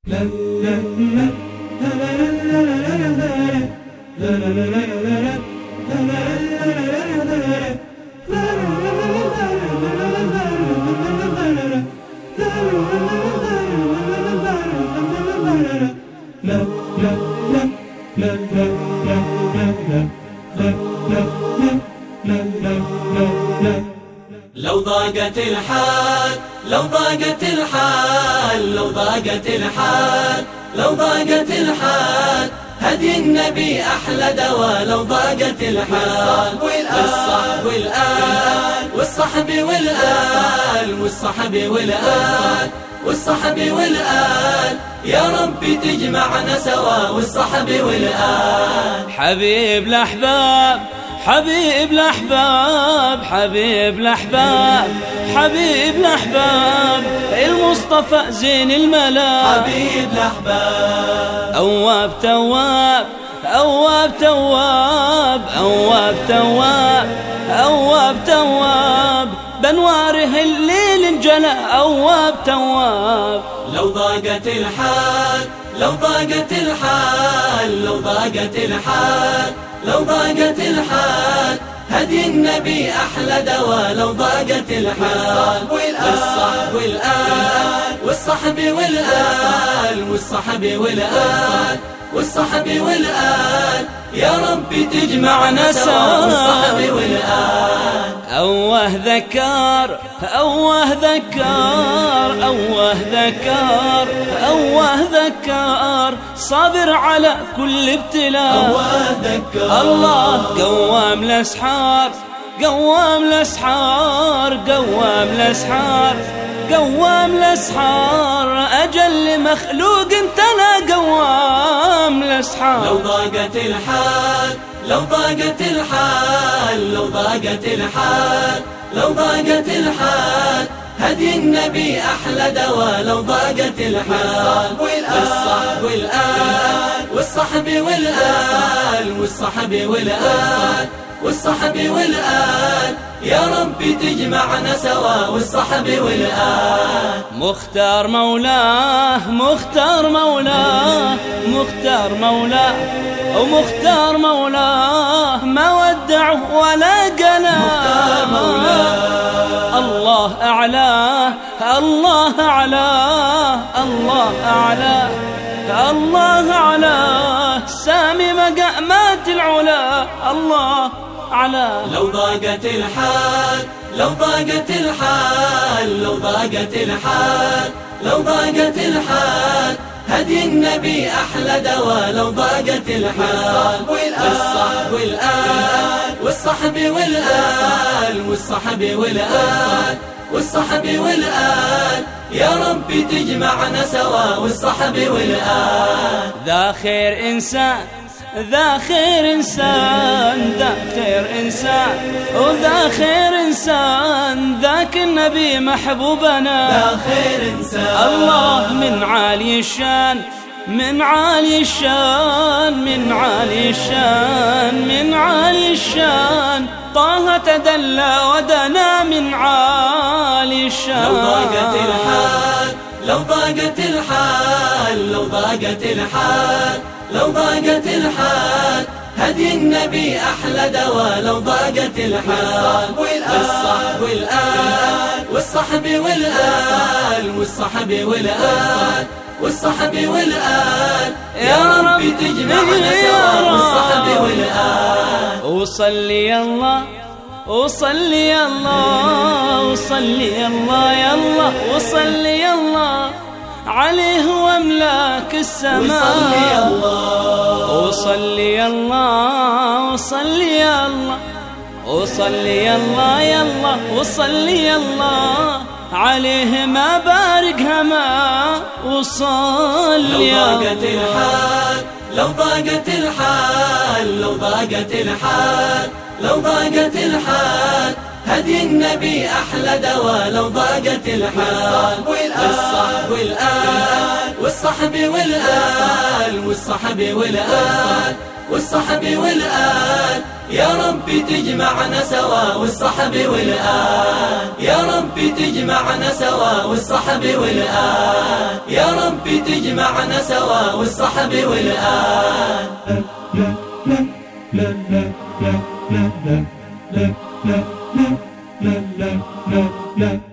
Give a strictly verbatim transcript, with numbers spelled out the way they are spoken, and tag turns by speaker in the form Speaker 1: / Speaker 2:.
Speaker 1: لو ضاقت الحال لو ضاقت الحال لو ضاقت الحال لو ضاقت الحال هدي النبي أحلى دواء. لو ضاقت الحال والصحب والآل والصحب والآل والصحب والآل والصحب والآل يا ربي تجمعنا سوا والصحب والآل.
Speaker 2: حبيب الأحباب حبيب الأحباب حبيب الأحباب حبيب الأحباب المصطفى زين الملا.
Speaker 1: حبيب الأحباب
Speaker 2: أواب تواب أواب تواب أواب تواب أواب تواب بنواره الليل انجلى. أواب تواب
Speaker 1: لو ضاقت الحال لو ضاقت الحال لو ضاقت الحال لو ضاقت الحال هدي النبي أحلى دواء. لو ضاقت الحال والصحب والآل والصحب والآل والصحب والآل والصحب والآل يا ربي تجمعنا سوا والصحب والآل.
Speaker 2: أوه ذكر أوه ذكر أوه ذكر أوه ذكر صابر على كل ابتلاء.
Speaker 1: أوه ذكر
Speaker 2: الله قوام الأسحار قوام الأسحار قوام الأسحار قوام الأسحار أجل مخلوق انت لا قوام الأسحار.
Speaker 1: لو ضاقت الحال لو ضاقت الحال لو ضاقت الحال لو ضاقت الحال هدي النبي أحلى دواء. لو ضاقت الحال والصحب والآل والصحب والآل والصحب والآل والصحب والآل يا ربي تجمعنا سوا والصحب والآل.
Speaker 2: مختار مولاه مختار مولاه مختار مولاه ومختار مولاه ما ودعه ولا قلاه.
Speaker 1: مختار مولاه
Speaker 2: الله أعلاه الله أعلاه الله أعلاه الله أعلاه سامي مقامات العلا. الله أعلاه
Speaker 1: لو ضاقت الحال لو ضاقت الحال لو ضاقت الحال لو ضاقت الحال هدي النبي أحلى دواء. لو ضاقت الحال والصحب والآل والصحب والآل والصحب والآل والصحب والآل يا ربي تجمعنا سوا والصحب والآل.
Speaker 2: ذا خير إنسان ذا خير إنسان ذا خير إنسان وذا خير إنسان ذاك النبي محبوبنا.
Speaker 1: ذا خير إنسان
Speaker 2: الله من عالي الشان من عالي الشان من عالي الشان من عالي الشان طه تدلى ودنا من عالي الشان.
Speaker 1: لو ضاقت الحال لو ضاقت الحال لو ضاقت الحال لو ضاقت الحال هدي النبي أحلى دواء. لو ضاقت الحال والصحب والآل والصحب والآل والصحب والآل والصحب والآل يا ربي تجمعنا سوا والصحب والآل.
Speaker 2: وصلي الله وصلي الله وصلي الله يا الله وصلي الله عليه واملاك السماء.
Speaker 1: وصلي الله
Speaker 2: وصلي الله وصلي الله وصلي الله يا الله وصلي الله عليه ما بارك هما. وصلي
Speaker 1: لو ضاقت الحال لو ضاقت الحال لو ضاقت الحال لو ضاقت الحال هدي النبي أحلى دواء. لو ضاقت الحال والصحب والآل والصحب والآل والصحب والآل والصحب والآل، يا ربي تجمعنا سوا والصحب والآل، يا ربي تجمعنا سوا والصحب والآل، يا ربي تجمعنا سوا والصحب والآل. لا لا لا لا لا لا لا لا لا لا لا لا لا